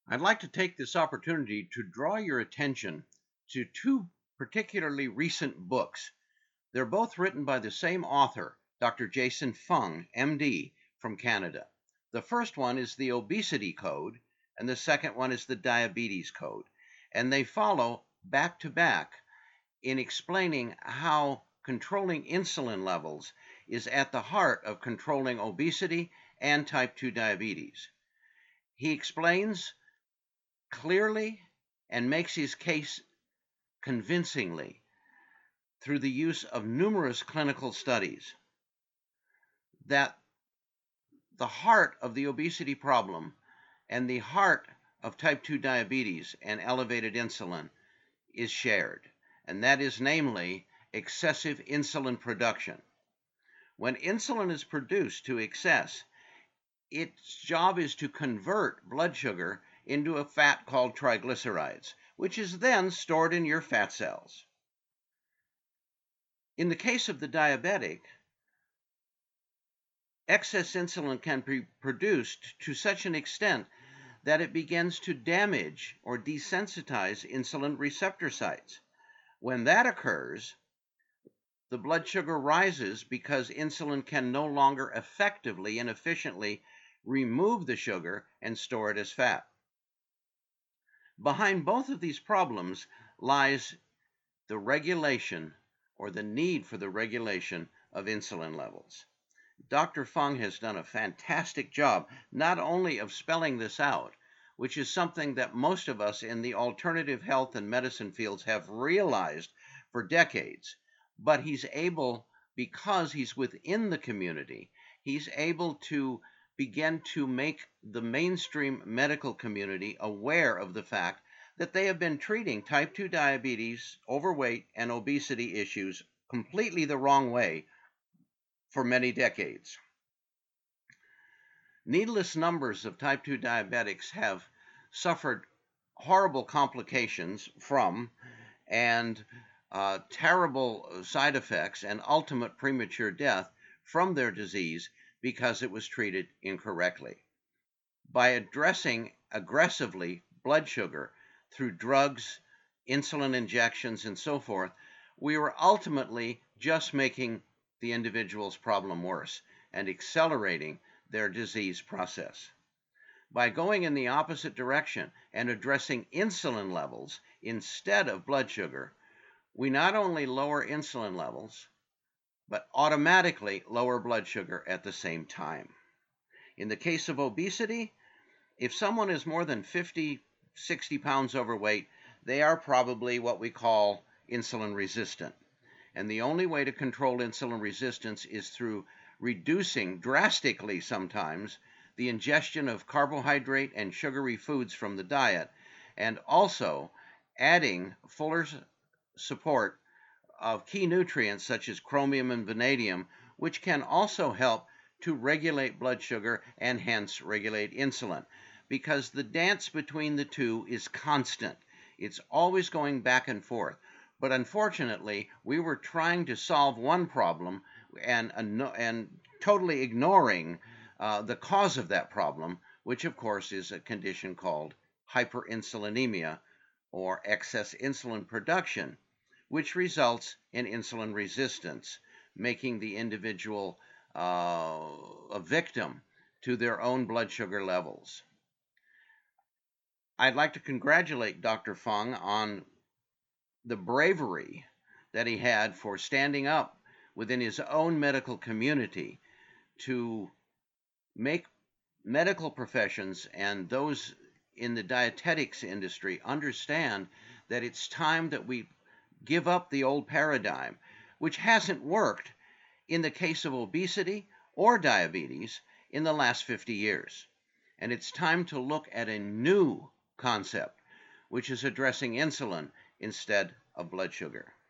I'd like to take this opportunity to draw your attention to two particularly recent books. They're both written by the same author, Dr. Jason Fung, MD, from Canada. The first one is the Obesity Code, and the second one is the Diabetes Code. And they follow back to back in explaining how controlling insulin levels is at the heart of controlling obesity and type 2 diabetes. He explains clearly and makes his case convincingly through the use of numerous clinical studies that the heart of the obesity problem and the heart of type 2 diabetes and elevated insulin is shared, and that is namely excessive insulin production. When insulin is produced to excess, its job is to convert blood sugar into a fat called triglycerides, which is then stored in your fat cells. In the case of the diabetic, excess insulin can be produced to such an extent that it begins to damage or desensitize insulin receptor sites. When that occurs, the blood sugar rises because insulin can no longer effectively and efficiently remove the sugar and store it as fat. Behind both of these problems lies the regulation or the need for the regulation of insulin levels. Dr. Fung has done a fantastic job not only of spelling this out, which is something that most of us in the alternative health and medicine fields have realized for decades, but he's able, because he's within the community, he's able to begin to make the mainstream medical community aware of the fact that they have been treating type 2 diabetes, overweight, and obesity issues completely the wrong way for many decades. Needless numbers of type 2 diabetics have suffered horrible complications from and terrible side effects and ultimate premature death from their disease because it was treated incorrectly. By addressing aggressively blood sugar through drugs, insulin injections, and so forth, we were ultimately just making the individual's problem worse and accelerating their disease process. By going in the opposite direction and addressing insulin levels instead of blood sugar, we not only lower insulin levels, but automatically lower blood sugar at the same time. In the case of obesity, if someone is more than 50, 60 pounds overweight, they are probably what we call insulin resistant. And the only way to control insulin resistance is through reducing drastically sometimes the ingestion of carbohydrate and sugary foods from the diet, and also adding fuller support of key nutrients such as chromium and vanadium, which can also help to regulate blood sugar and hence regulate insulin, because the dance between the two is constant. It's always going back and forth. But unfortunately, we were trying to solve one problem and totally ignoring the cause of that problem, which of course is a condition called hyperinsulinemia or excess insulin production, which results in insulin resistance, making the individual a victim to their own blood sugar levels. I'd like to congratulate Dr. Fung on the bravery that he had for standing up within his own medical community to make medical professions and those in the dietetics industry understand that it's time that we give up the old paradigm, which hasn't worked in the case of obesity or diabetes in the last 50 years. And it's time to look at a new concept, which is addressing insulin instead of blood sugar.